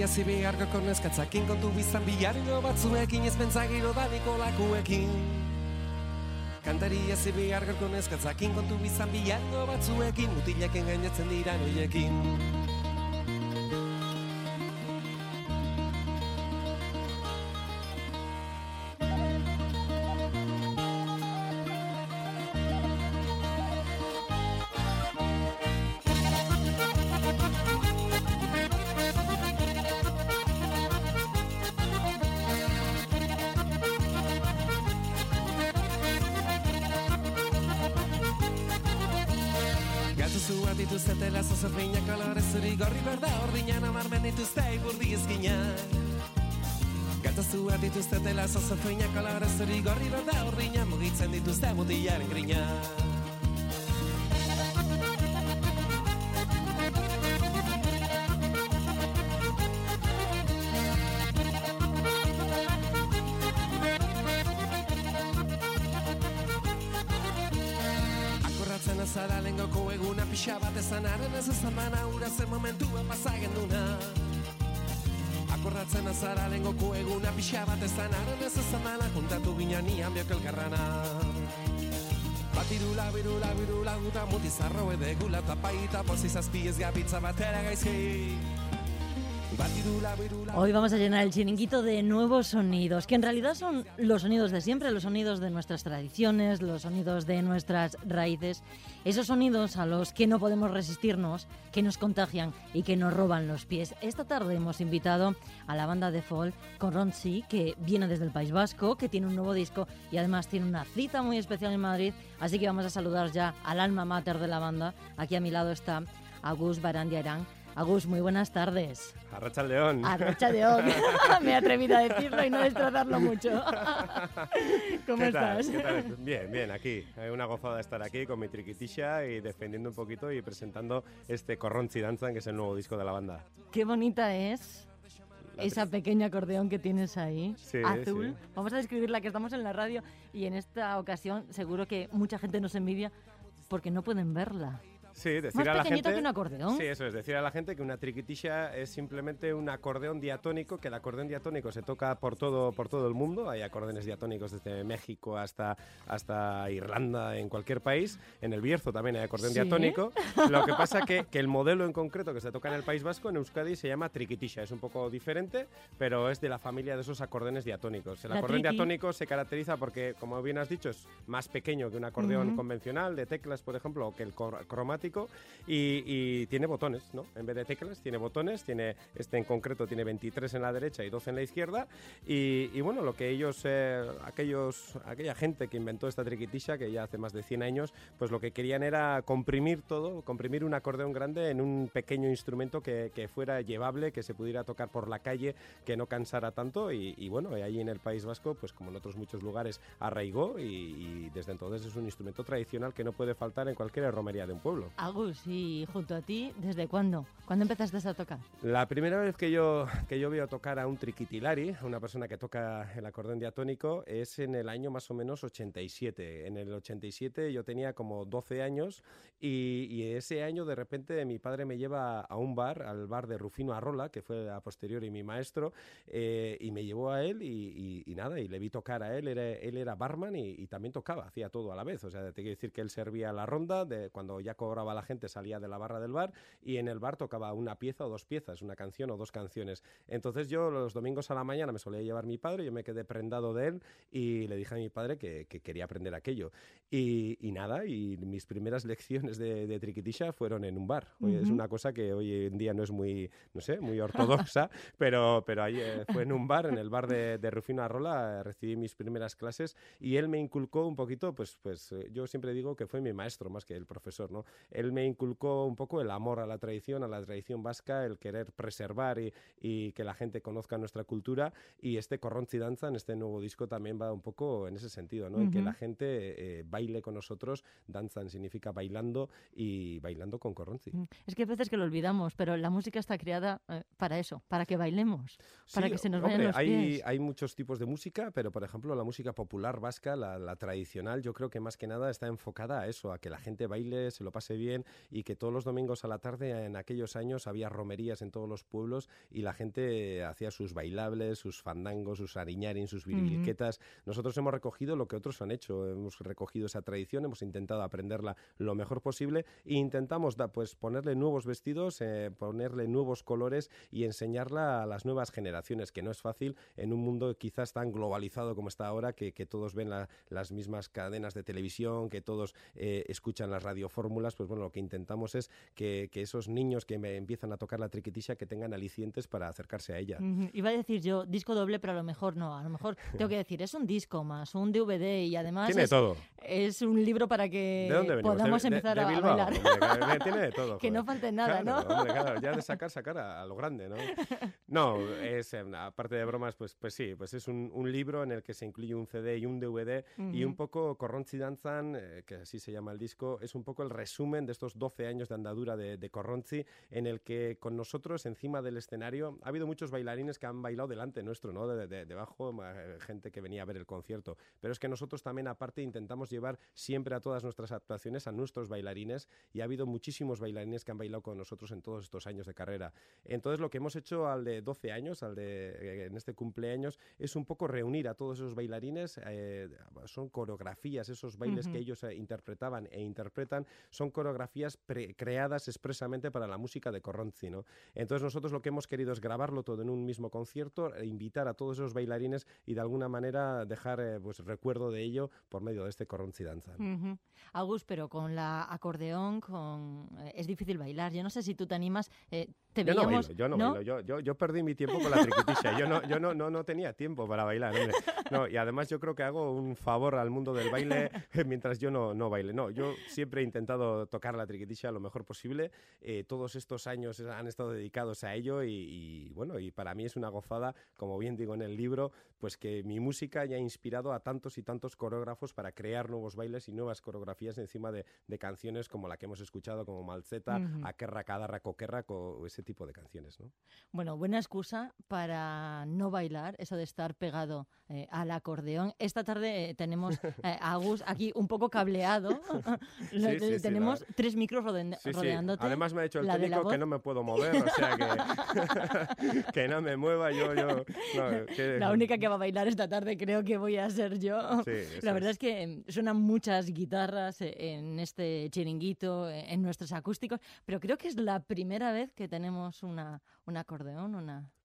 Kantaria zibi argoko neskatzakin kontu bizan bilarino batzuekin ez pentsagiro daniko lakuekin. Kantaria zibi argoko neskatzakin kontu bizan bilarino batzuekin mutileken gainetzen dira noiekin. Dituztetela zozofinak kolore zuri gorri berda ordinan amarmen dituzte iburdi ezkinak. Gatazua dituztetela zozofinak kolore zuri gorri berda ordinan mugitzen dituzte mutilaren grinak. Zara lengoko eguna pixa bat ezan arren ez ezan mana ura zen momentua pasagen duna. Akordatzen azara lengoko eguna pixa bat ezan arren ez ezan mana juntatu ginen nian biok elkarrana. Batirula, birula, birula, guta mutizarro edegula tapaita pozizazpi ez gabitza batera gaizki. Hoy vamos a llenar el chiringuito de nuevos sonidos, que en realidad son los sonidos de siempre, los sonidos de nuestras tradiciones, los sonidos de nuestras raíces, esos sonidos a los que no podemos resistirnos, que nos contagian y que nos roban los pies. Esta tarde hemos invitado a la banda de folk Korrontzi, que viene desde el País Vasco, que tiene un nuevo disco y además tiene una cita muy especial en Madrid, así que vamos a saludar ya al alma mater de la banda. Aquí a mi lado está Agus Barandiarán. Agus, muy buenas tardes. Arratsaldeon. Arratsaldeon. Me he atrevido a decirlo y no destrozarlo mucho. ¿Cómo estás? ¿Qué tal? Bien, bien, aquí. Una gozada estar aquí con mi triquitisha y defendiendo un poquito y presentando este Korrontzi Dantzan, que es el nuevo disco de la banda. Qué bonita es esa pequeña acordeón que tienes ahí, sí, azul. Sí. Vamos a describirla, que estamos en la radio y en esta ocasión seguro que mucha gente nos envidia porque no pueden verla. Sí, decir más a la pequeñito gente, que un acordeón. Sí, eso es, decir a la gente que una triquitisha es simplemente un acordeón diatónico, que el acordeón diatónico se toca por todo el mundo. Hay acordeones diatónicos desde México hasta Irlanda, en cualquier país. En el Bierzo también hay acordeón diatónico. Lo que pasa que el modelo en concreto que se toca en el País Vasco, en Euskadi, se llama triquitisha. Es un poco diferente, pero es de la familia de esos acordeones diatónicos. El acordeón diatónico se caracteriza porque, como bien has dicho, es más pequeño que un acordeón convencional, de teclas, por ejemplo, o que el cromático. Y tiene botones, ¿no? En vez de teclas tiene botones, tiene este en concreto tiene 23 en la derecha y 12 en la izquierda y bueno, lo que ellos, aquella gente que inventó esta triquitisha, que ya hace más de 100 años, pues lo que querían era comprimir un acordeón grande en un pequeño instrumento que fuera llevable, que se pudiera tocar por la calle, que no cansara tanto y bueno, ahí en el País Vasco, pues como en otros muchos lugares, arraigó y desde entonces es un instrumento tradicional que no puede faltar en cualquier romería de un pueblo. Agus, y junto a ti, ¿desde cuándo? ¿Cuándo empezaste a tocar? La primera vez que yo veo tocar a un triquitilari, a una persona que toca el acordeón diatónico, es en el año más o menos 87. En el 87 yo tenía como 12 años y ese año de repente mi padre me lleva a un bar, al bar de Rufino Arrola, que fue a posteriori mi maestro, y me llevó a él y nada, y le vi tocar a él. Él era barman y también tocaba, hacía todo a la vez. O sea, te quiero decir que él servía la ronda, cuando ya cobraba la gente salía de la barra del bar y en el bar tocaba una pieza o dos piezas, una canción o dos canciones. Entonces yo los domingos a la mañana me solía llevar mi padre, yo me quedé prendado de él y le dije a mi padre que quería aprender aquello. Y nada, y mis primeras lecciones de triquitisha fueron en un bar. Es una cosa que hoy en día no es muy, no sé, muy ortodoxa, pero ahí fue en un bar, en el bar de Rufino Arrola, recibí mis primeras clases y él me inculcó un poquito, pues yo siempre digo que fue mi maestro más que el profesor, ¿no? Él me inculcó un poco el amor a la tradición vasca, el querer preservar y que la gente conozca nuestra cultura, y este Korrontzi Dantzan, este nuevo disco, también va un poco en ese sentido, ¿no? En que la gente baile con nosotros. Dantzan significa bailando y bailando con Korrontzi. Es que hay veces que lo olvidamos, pero la música está creada para eso, para que bailemos, para que se nos vayan los pies. Hay muchos tipos de música, pero por ejemplo la música popular vasca, la tradicional, yo creo que más que nada está enfocada a eso, a que la gente baile, se lo pase bien bien y que todos los domingos a la tarde en aquellos años había romerías en todos los pueblos y la gente hacía sus bailables, sus fandangos, sus ariñarin, sus viriliquetas. Nosotros hemos recogido lo que otros han hecho, hemos recogido esa tradición, hemos intentado aprenderla lo mejor posible e intentamos pues ponerle nuevos vestidos, ponerle nuevos colores y enseñarla a las nuevas generaciones, que no es fácil en un mundo quizás tan globalizado como está ahora, que todos ven las mismas cadenas de televisión, que todos escuchan las radiofórmulas. Pues bueno, lo que intentamos es que esos niños que empiezan a tocar la triquitisha que tengan alicientes para acercarse a ella. Iba a decir yo disco doble, pero a lo mejor no. A lo mejor tengo que decir, es un disco más un DVD y además tiene todo. Es un libro para que podamos empezar a bailar. Hombre, tiene de todo. Que no falte nada, claro, ¿no? Hombre, claro, ya de sacar a lo grande, ¿no? No, es, aparte de bromas, pues sí, pues es un libro en el que se incluye un CD y un DVD y un poco Korrontzi Dantzan, que así se llama el disco, es un poco el resumen de estos 12 años de andadura de Korrontzi, en el que con nosotros encima del escenario ha habido muchos bailarines que han bailado delante nuestro, ¿no? Debajo, gente que venía a ver el concierto, pero es que nosotros también aparte intentamos llevar siempre a todas nuestras actuaciones a nuestros bailarines y ha habido muchísimos bailarines que han bailado con nosotros en todos estos años de carrera. Entonces lo que hemos hecho al de 12 años, en este cumpleaños, es un poco reunir a todos esos bailarines, son coreografías, esos bailes que ellos interpretaban e interpretan, son coreografías creadas expresamente para la música de Korrontzi, ¿no? Entonces nosotros lo que hemos querido es grabarlo todo en un mismo concierto, invitar a todos esos bailarines y de alguna manera dejar pues recuerdo de ello por medio de este Korrontzi Dantzan. Agus, pero con la acordeón es difícil bailar. Yo no sé si tú te animas. Te veíamos, yo no bailo. Yo perdí mi tiempo con la triquitisha. Yo no tenía tiempo para bailar, hombre. No, y además yo creo que hago un favor al mundo del baile mientras yo no baile. No, yo siempre he intentado tocar la triquitisha lo mejor posible. Todos estos años han estado dedicados a ello y bueno, y para mí es una gozada, como bien digo en el libro, pues que mi música haya inspirado a tantos y tantos coreógrafos para crear nuevos bailes y nuevas coreografías encima de canciones como la que hemos escuchado, como Maltzeta, Akerra, Kadarra, Kokerra, o ese tipo de canciones, ¿no? Bueno, buena excusa para no bailar, eso de estar pegado al acordeón. Esta tarde tenemos a Agus aquí un poco cableado. Tenemos 3 micros rodeándote. Además me ha dicho el técnico que no me puedo mover, o sea que no me mueva La única que va a bailar esta tarde creo que voy a ser yo. La verdad es que suenan muchas guitarras en este chiringuito, en nuestros acústicos, pero creo que es la primera vez que tenemos un acordeón,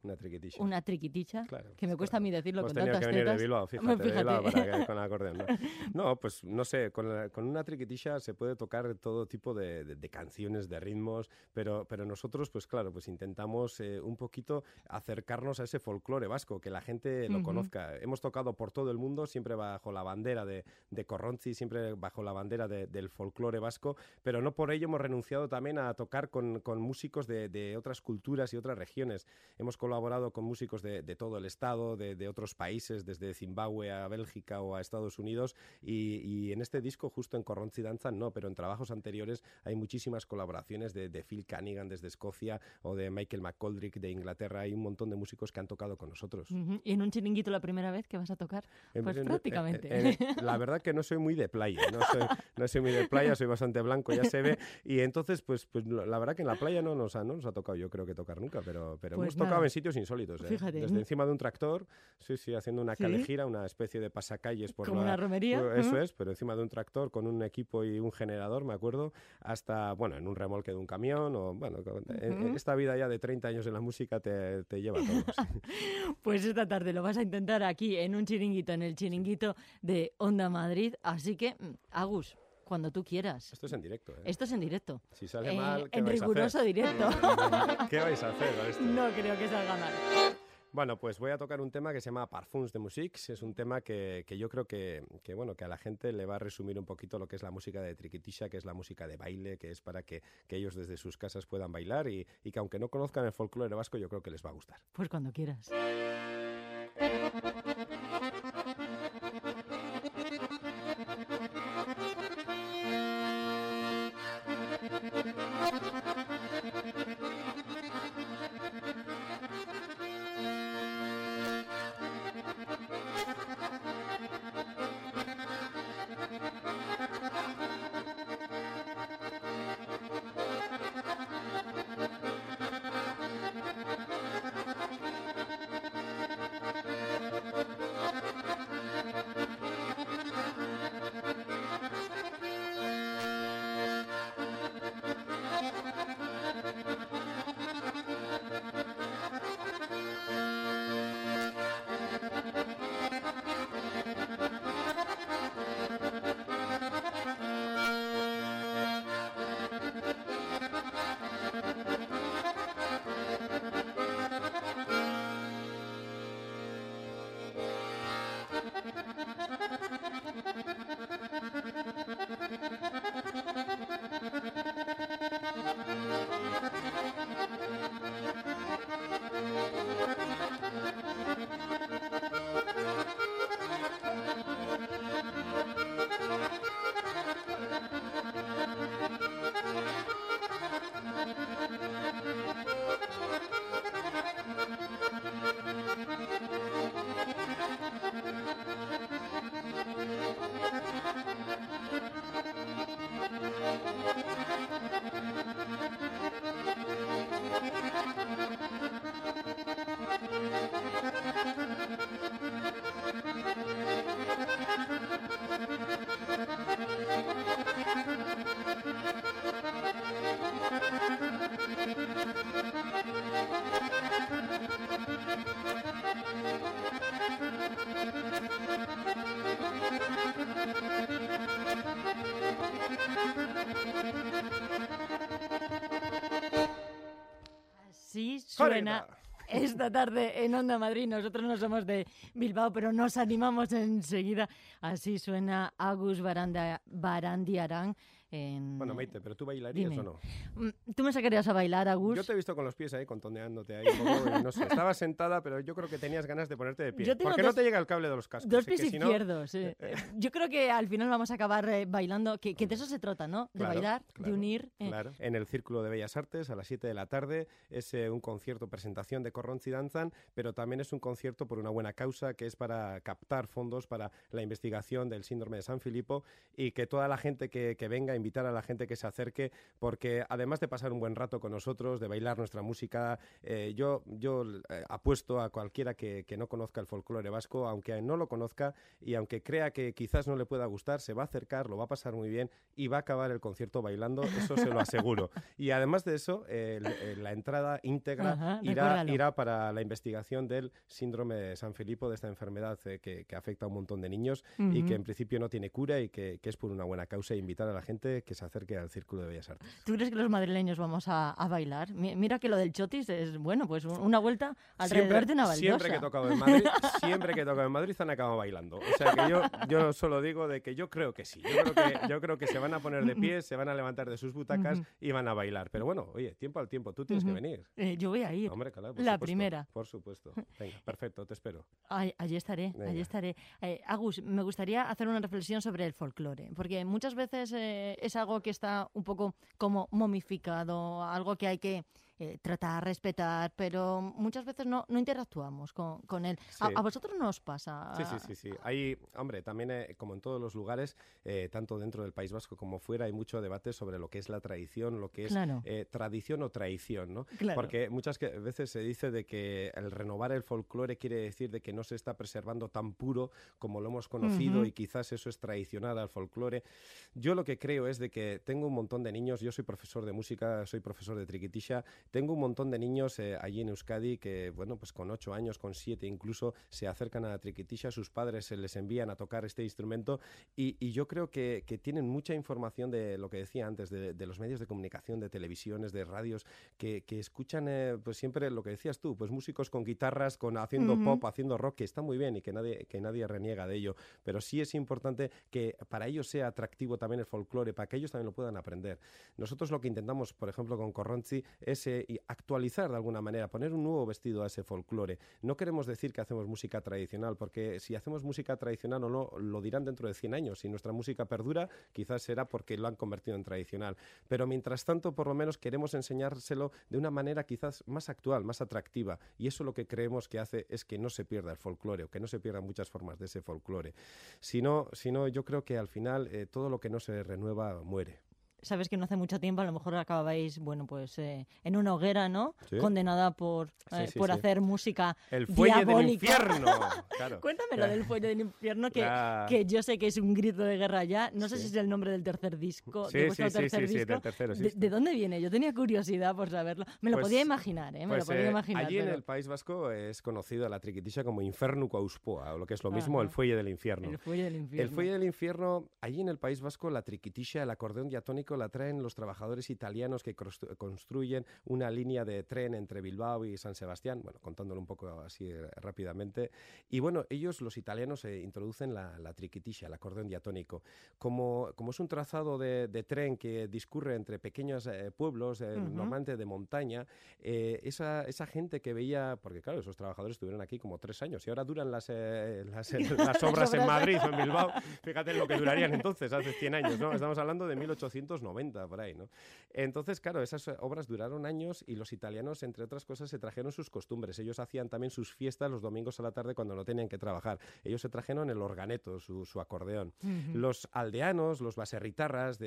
una triquiticha, claro, que me cuesta a mí decirlo pues con tantas tetas. De Bilbao, fíjate. De Bilbao con el acordeón, ¿no? No, pues no sé, con una triquitisha se puede tocar todo tipo de canciones, de ritmos, pero nosotros, pues claro, pues intentamos un poquito acercarnos a ese folclore vasco, que la gente lo conozca. Hemos tocado por todo el mundo, siempre bajo la bandera de Korrontzi, siempre bajo la bandera del folclore vasco, pero no por ello hemos renunciado también a tocar con músicos de otras culturas y otras regiones. Hemos colaborado con músicos de todo el estado, de otros países, desde Zimbabue a Bélgica o a Estados Unidos, y en este disco, justo en Korrontzi Dantzan, no, pero en trabajos anteriores hay muchísimas colaboraciones de Phil Canigan desde Escocia o de Michael McColdrick de Inglaterra. Hay un montón de músicos que han tocado con nosotros. ¿Y en un chiringuito la primera vez que vas a tocar? Pues prácticamente. La verdad que no soy muy de playa, no soy muy de playa, soy bastante blanco, ya se ve, y entonces pues la verdad que en la playa no nos ha tocado, yo creo que tocar nunca, pero pues hemos tocado en sitios insólitos, Fíjate. Desde encima de un tractor, haciendo una calejira, una especie de pasacalles por como una romería. Eso es, pero encima de un tractor con un equipo y un generador, me acuerdo, hasta, bueno, en un remolque de un camión, o bueno, en esta vida ya de 30 años en la música te lleva todo. Pues esta tarde lo vas a intentar aquí en un chiringuito, en el chiringuito de Onda Madrid, así que, Agus, cuando tú quieras. Esto es en directo, ¿eh? Esto es en directo. Si sale mal, ¿qué en vais riguroso a hacer? directo. ¿Qué vais a hacer con esto? No creo que salga mal. Bueno, pues voy a tocar un tema que se llama Parfums de Musique. Es un tema que yo creo que a la gente le va a resumir un poquito lo que es la música de triquitisha, que es la música de baile, que es para que ellos desde sus casas puedan bailar y que aunque no conozcan el folclore vasco, yo creo que les va a gustar. Pues cuando quieras. Así suena esta tarde en Onda Madrid. Nosotros no somos de Bilbao, pero nos animamos enseguida. Así suena Agus Barandiaran. Bueno, Maite, ¿pero tú bailarías o no? ¿Tú me sacarías a bailar, Agus? Yo te he visto con los pies ahí, contoneándote ahí un poco, y no sé, estabas sentada, pero yo creo que tenías ganas de ponerte de pie. Porque no te llega el cable de los cascos. Dos pies izquierdos. Si no... Yo creo que al final vamos a acabar bailando, que de eso se trata, ¿no? De bailar, de unir. Claro, en el Círculo de Bellas Artes a las 7 de la tarde es un concierto, presentación de Corrontzi Danzan, pero también es un concierto por una buena causa, que es para captar fondos para la investigación del síndrome de San Filipo, y que toda la gente que venga, invitar a la gente que se acerque, porque además de pasar un buen rato con nosotros, de bailar nuestra música, yo apuesto a cualquiera que no conozca el folclore vasco, aunque no lo conozca y aunque crea que quizás no le pueda gustar, se va a acercar, lo va a pasar muy bien y va a acabar el concierto bailando, eso se lo aseguro. Y además de eso, la entrada íntegra irá para la investigación del síndrome de San Filipo, de esta enfermedad que afecta a un montón de niños y que en principio no tiene cura y que es por una buena causa, e invitar a la gente que se acerque al Círculo de Bellas Artes. ¿Tú crees que los madrileños vamos a bailar? Mira que lo del chotis es, bueno, pues una vuelta alrededor de una baldosa. Siempre que he tocado en Madrid han acabado bailando. O sea que yo solo digo de que yo creo que sí. Yo creo que se van a poner de pie, se van a levantar de sus butacas y van a bailar. Pero bueno, oye, tiempo al tiempo, tú tienes que venir. Yo voy a ir. Hombre, claro, la supuesto, primera. Por supuesto. Venga, perfecto, te espero. Allí estaré. Agus, me gustaría hacer una reflexión sobre el folclore, porque muchas veces es algo que está un poco como momificado, algo que hay que tratar, respetar, pero muchas veces no interactuamos con él. Sí. ¿A vosotros no os pasa? Sí. Hay, hombre, también como en todos los lugares, tanto dentro del País Vasco como fuera, hay mucho debate sobre lo que es la tradición, lo que es tradición o traición, ¿no? Claro. Porque muchas veces se dice de que el renovar el folclore quiere decir de que no se está preservando tan puro como lo hemos conocido y quizás eso es traicionar al folclore. Yo lo que creo es de que tengo un montón de niños, yo soy profesor de música, soy profesor de triquitisha, tengo un montón de niños allí en Euskadi que, bueno, pues con 8 años, con 7 incluso, se acercan a la triquitisha, sus padres se les envían a tocar este instrumento y yo creo que tienen mucha información de lo que decía antes, de los medios de comunicación, de televisiones, de radios, que escuchan pues siempre lo que decías tú, pues músicos con guitarras, haciendo pop, haciendo rock, que está muy bien y que nadie reniega de ello, pero sí es importante que para ellos sea atractivo también el folclore, para que ellos también lo puedan aprender. Nosotros lo que intentamos, por ejemplo, con Corrontzi, es actualizar de alguna manera, poner un nuevo vestido a ese folclore. No queremos decir que hacemos música tradicional, porque si hacemos música tradicional o no, lo dirán dentro de 100 años. Si nuestra música perdura, quizás será porque lo han convertido en tradicional. Pero mientras tanto, por lo menos queremos enseñárselo de una manera quizás más actual, más atractiva. Y eso lo que creemos que hace es que no se pierda el folclore, o que no se pierdan muchas formas de ese folclore. Si no, yo creo que al final todo lo que no se renueva muere. Sabes que no hace mucho tiempo a lo mejor acababais, bueno, pues en una hoguera, ¿no? ¿Sí? Condenada por hacer música el fuelle diabólica. del infierno. Claro. Cuéntame lo del fuelle del infierno, que yo sé que es un grito de guerra ya. No sé si es el nombre del tercer disco, de vuestro tercer disco. Del tercero, ¿De dónde viene? Yo tenía curiosidad por saberlo. Me lo podía imaginar, ¿eh? Allí en el País Vasco es conocido la triquitisha como Infernuko Auspoa, o lo que es lo mismo, el fuelle del infierno. El fuelle del infierno. El fuelle del infierno, allí en el País Vasco, la triquitisha, el acordeón diatónico, Diatónico la traen los trabajadores italianos que construyen una línea de tren entre Bilbao y San Sebastián, bueno, contándolo un poco así rápidamente. Y bueno, ellos, los italianos, introducen la triquitisha, el acordeón diatónico. Como es un trazado de tren que discurre entre pequeños pueblos, normalmente de montaña, esa gente que veía, porque claro, esos trabajadores estuvieron aquí como 3 años y ahora duran las obras en Madrid o en Bilbao, fíjate lo que durarían entonces, hace 100 años, ¿no? Estamos hablando de 1890, por ahí, ¿no? Entonces, claro, esas obras duraron años y los italianos, entre otras cosas, se trajeron sus costumbres. Ellos hacían también sus fiestas los domingos a la tarde cuando no tenían que trabajar. Ellos se trajeron el organeto, su acordeón. Los aldeanos, los baserritarras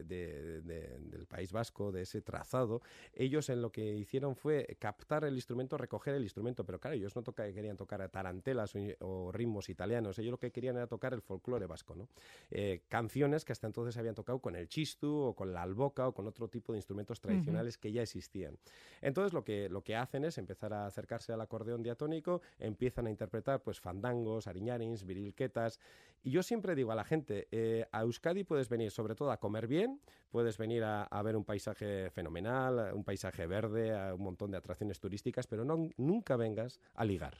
del País Vasco, de ese trazado, ellos en lo que hicieron fue captar el instrumento, recoger el instrumento, pero claro, ellos no querían tocar tarantelas o ritmos italianos, ellos lo que querían era tocar el folclore vasco, ¿no? Canciones que hasta entonces habían tocado con el chistu o con la alboca o con otro tipo de instrumentos tradicionales que ya existían. Entonces lo que hacen es empezar a acercarse al acordeón diatónico, empiezan a interpretar pues fandangos, ariñarins, virilquetas, y yo siempre digo a la gente, a Euskadi puedes venir sobre todo a comer bien, puedes venir a ver un paisaje fenomenal, un paisaje verde, a un montón de atracciones turísticas, pero nunca vengas a ligar.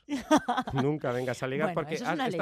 Nunca vengas a ligar, bueno, porque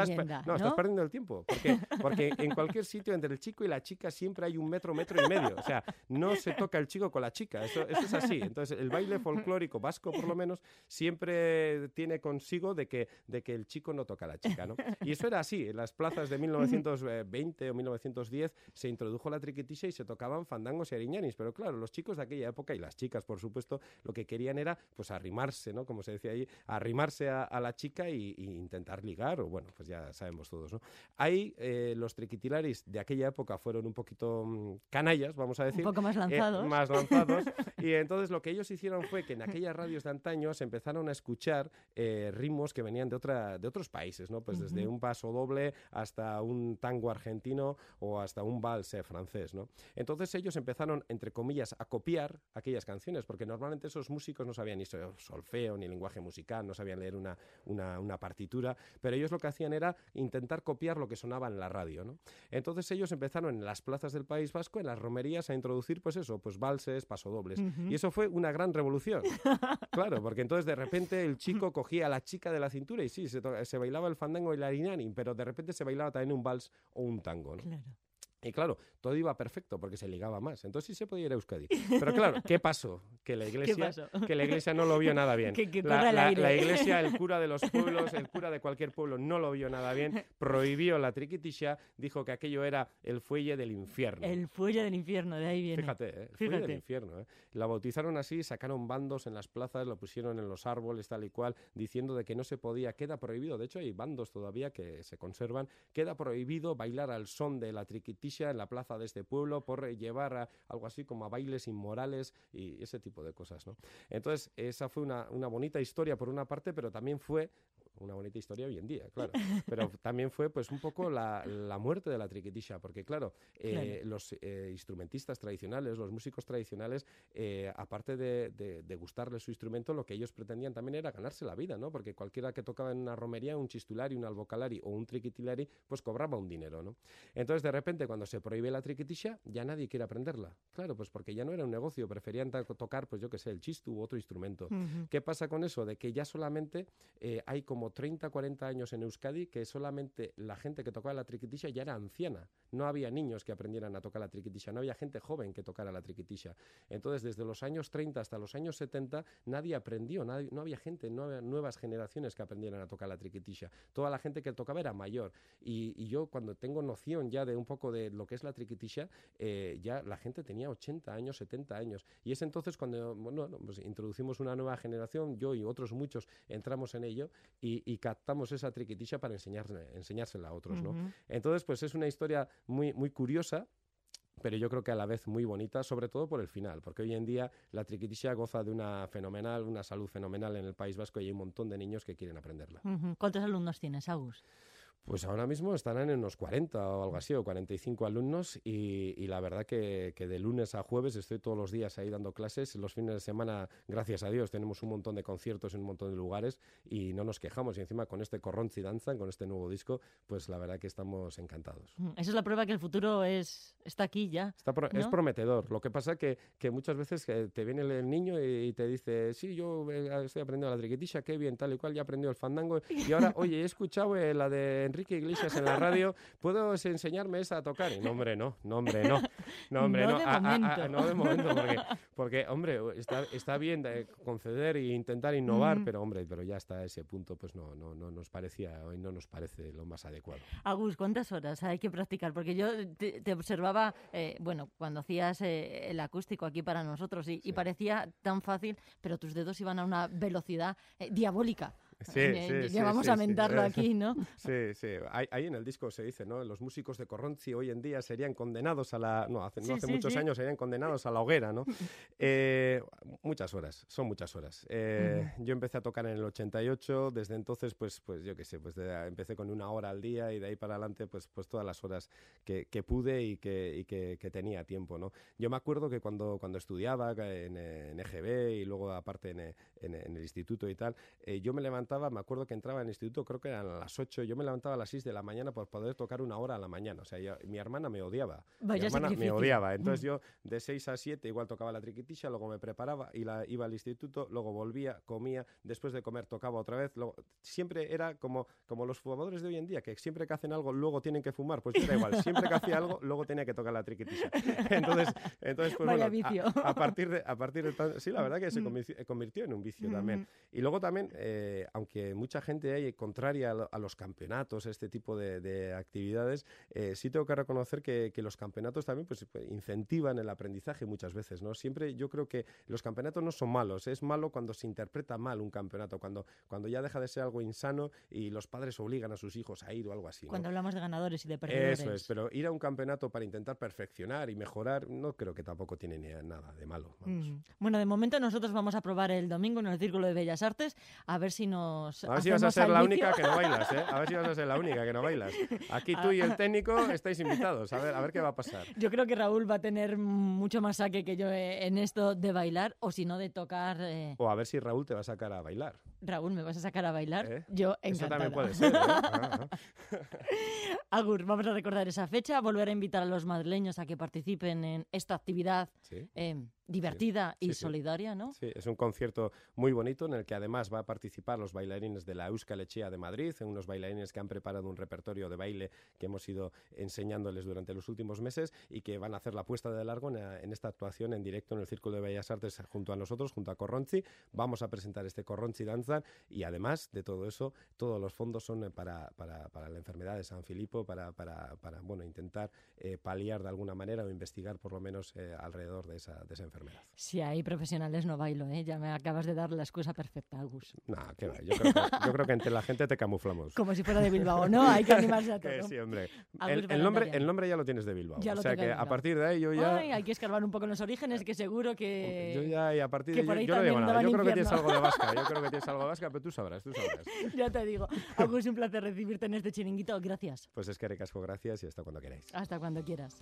estás perdiendo el tiempo. Porque en cualquier sitio entre el chico y la chica siempre hay 1 metro, 1,5 metros. O sea, no se toca el chico con la chica. Eso es así. Entonces, el baile folclórico vasco, por lo menos, siempre tiene consigo de que el chico no toca a la chica, ¿no? Y eso era así. En las plazas de 1920 o 1910 se introdujo la triquitisha y se tocaban fandangos y ariñanis. Pero claro, los chicos de aquella época y las chicas, por supuesto, lo que querían era pues arrimarse, ¿no? Como se decía ahí, arrimarse a la chica y intentar ligar, o bueno, pues ya sabemos todos, ¿no? Ahí los triquitilaris de aquella época fueron un poquito canallas, vamos a decir. Un poco más lanzados. Más lanzados. Y entonces lo que ellos hicieron fue que en aquellas radios de antaño se empezaron a escuchar ritmos que venían de otros países, ¿no? Pues desde un paso doble hasta un tango argentino o hasta un vals francés, ¿no? Entonces ellos empezaron, entre comillas, a copiar aquellas canciones, porque normalmente esos músicos no sabían ni solfeo ni lenguaje musical, no sabían leer una partitura, pero ellos lo que hacían era intentar copiar lo que sonaba en la radio, ¿no? Entonces ellos empezaron en las plazas del País Vasco, en las romerías, a introducir pues valses, pasodobles. Y eso fue una gran revolución. Claro, porque entonces de repente el chico cogía a la chica de la cintura y sí, se bailaba el fandango y el ariñani, pero de repente se bailaba también un vals o un tango, ¿no? Claro. Y claro, todo iba perfecto porque se ligaba más. Entonces sí se podía ir a Euskadi. Pero claro, ¿qué pasó? Que la iglesia no lo vio nada bien. La iglesia, el cura de los pueblos, el cura de cualquier pueblo no lo vio nada bien. Prohibió la triquitisha, dijo que aquello era el fuelle del infierno. El fuelle del infierno, de ahí viene. Fíjate, el fuelle del infierno. La bautizaron así, sacaron bandos en las plazas, lo pusieron en los árboles, tal y cual, diciendo de que no se podía, queda prohibido. De hecho, hay bandos todavía que se conservan. Queda prohibido bailar al son de la triquitisha en la plaza de este pueblo por llevar a algo así como a bailes inmorales y ese tipo de cosas, ¿no? Entonces, esa fue una bonita historia por una parte, pero también fue una bonita historia hoy en día, claro. Pero también fue pues un poco la muerte de la triquitisha, porque claro, los instrumentistas tradicionales, los músicos tradicionales, aparte de gustarles su instrumento, lo que ellos pretendían también era ganarse la vida, ¿no? Porque cualquiera que tocaba en una romería, un chistulari, un albocalari o un triquitilari, pues cobraba un dinero, ¿no? Entonces, de repente, cuando se prohíbe la triquitisha, ya nadie quiere aprenderla. Claro, pues porque ya no era un negocio, preferían tocar, pues yo qué sé, el chistu u otro instrumento. ¿Qué pasa con eso? De que ya solamente hay como 30, 40 años en Euskadi que solamente la gente que tocaba la triquitisha ya era anciana. No había niños que aprendieran a tocar la triquitisha, no había gente joven que tocara la triquitisha. Entonces, desde los años 30 hasta los años 70, nadie aprendió, no había gente, no había nuevas generaciones que aprendieran a tocar la triquitisha. Toda la gente que tocaba era mayor. Y yo, cuando tengo noción ya de un poco de lo que es la triquitisha, ya la gente tenía 80 años, 70 años. Y es entonces cuando pues introducimos una nueva generación, yo y otros muchos entramos en ello y captamos esa triquitisha para enseñársela a otros, ¿no? Entonces, pues es una historia muy, muy curiosa, pero yo creo que a la vez muy bonita, sobre todo por el final, porque hoy en día la triquitisha goza de una salud fenomenal en el País Vasco y hay un montón de niños que quieren aprenderla. ¿Cuántos alumnos tienes, Agus? Pues ahora mismo estarán en unos 40 o algo así, o 45 alumnos y la verdad que de lunes a jueves estoy todos los días ahí dando clases. Los fines de semana, gracias a Dios, tenemos un montón de conciertos en un montón de lugares y no nos quejamos. Y encima con este Corrontzi Danzan, con este nuevo disco, pues la verdad que estamos encantados. Eso es la prueba que el futuro está aquí ya, ¿no? Es prometedor. Lo que pasa que muchas veces te viene el niño y te dice, sí, yo estoy aprendiendo la triquitisha, qué bien, tal y cual, ya he aprendido el fandango y ahora, oye, he escuchado la de Enrique Iglesias en la radio, ¿puedo enseñarme esa a tocar? Y no, hombre, no. No, de momento, porque hombre, está bien conceder e intentar innovar, pero ya hasta ese punto, pues no nos parecía, hoy no nos parece lo más adecuado. Agus, ¿cuántas horas hay que practicar? Porque yo te observaba, cuando hacías el acústico aquí para nosotros y parecía tan fácil, pero tus dedos iban a una velocidad diabólica. Vamos a mentarlo aquí, ¿no? Sí. Ahí en el disco se dice, ¿no? Los músicos de Corrontzi hoy en día serían condenados a la... No, hace muchos años serían condenados a la hoguera, ¿no? Muchas horas, son muchas horas. Yo empecé a tocar en el 88, desde entonces, pues yo qué sé, empecé con 1 hora al día y de ahí para adelante, pues todas las horas que pude y que tenía tiempo, ¿no? Yo me acuerdo que cuando estudiaba en EGB y luego aparte en el instituto y tal, yo me levantaba, me acuerdo que entraba en el instituto, creo que eran a las 8, yo me levantaba a las 6 de la mañana por poder tocar 1 hora a la mañana. O sea, mi hermana me odiaba. Entonces yo de 6 a 7 igual tocaba la triquitisha, luego me preparaba, iba al instituto, luego volvía, comía, después de comer tocaba otra vez. Siempre era como los fumadores de hoy en día, que siempre que hacen algo luego tienen que fumar. Pues yo era igual, siempre que hacía algo luego tenía que tocar la triquitisha. Entonces pues vaya vicio. A partir de sí, la verdad que se convirtió en un vicio también. Y luego también, aunque mucha gente hay contraria a los campeonatos, este tipo de actividades, sí tengo que reconocer que los campeonatos también pues incentivan el aprendizaje muchas veces, ¿no? Siempre yo creo que los campeonatos no son malos, es malo cuando se interpreta mal un campeonato, cuando ya deja de ser algo insano y los padres obligan a sus hijos a ir o algo así, ¿no? Cuando hablamos de ganadores y de perdedores. Eso es, pero ir a un campeonato para intentar perfeccionar y mejorar, no creo que tampoco tiene nada de malo. Bueno, de momento nosotros vamos a probar el domingo en el Círculo de Bellas Artes, a ver si nos... A ver si vas a ser la única que no bailas, ¿eh? A ver si vas a ser la única que no bailas. Aquí tú y el técnico estáis invitados, a ver qué va a pasar. Yo creo que Raúl va a tener mucho más saque que yo en esto de bailar, o si no de tocar... O a ver si Raúl te va a sacar a bailar. Raúl, ¿me vas a sacar a bailar? Yo encantada. Eso también puede ser, ¿eh? Agur, vamos a recordar esa fecha, volver a invitar a los madrileños a que participen en esta actividad divertida y solidaria, ¿no? Sí, es un concierto muy bonito en el que además va a participar los bailarines de la Euskal Etxea de Madrid, unos bailarines que han preparado un repertorio de baile que hemos ido enseñándoles durante los últimos meses y que van a hacer la puesta de largo en esta actuación en directo en el Círculo de Bellas Artes junto a nosotros, junto a Corrontzi. Vamos a presentar este Corrontzi Danzan y además de todo eso, todos los fondos son para la enfermedad de San Filipo, para intentar paliar de alguna manera o investigar por lo menos alrededor de esa enfermedad. Si hay profesionales no bailo, ¿eh? Ya me acabas de dar la excusa perfecta, Agus. No, qué va. Yo creo que entre la gente te camuflamos. Como si fuera de Bilbao, ¿no? Hay que animarse a todo. Sí, hombre. El nombre ya lo tienes de Bilbao. O sea que a partir de ahí yo ya... Ay, hay que escarbar un poco en los orígenes, que seguro que... Yo ya, y a partir de ahí yo no digo nada. Yo creo que tienes algo de vasca. Pero tú sabrás. Ya te digo. Agus, un placer recibirte en este chiringuito. Gracias. Pues es que recasco, gracias y hasta cuando queráis. Hasta cuando quieras.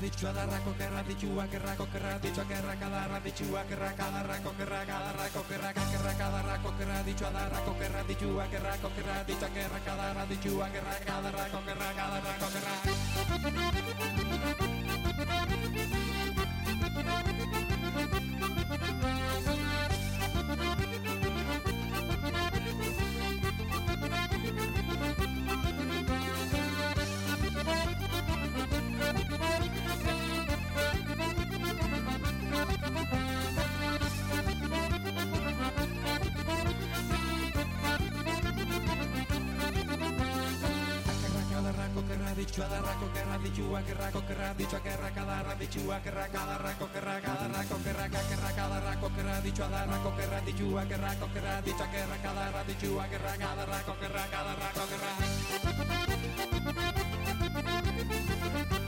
dicho da raco que radichua que raco que radicho que cada radichua que cada raco que cada raco que cada raco que radicho da raco que radichua que raco que radicho que cada radichua que cada raco que cada raco que da raco que radichua que raco que radicho que cada radichua que cada raco que cada raco que cada raco que radicho da raco que radichua que raco que radicho que cada radichua que cada raco que cada raco que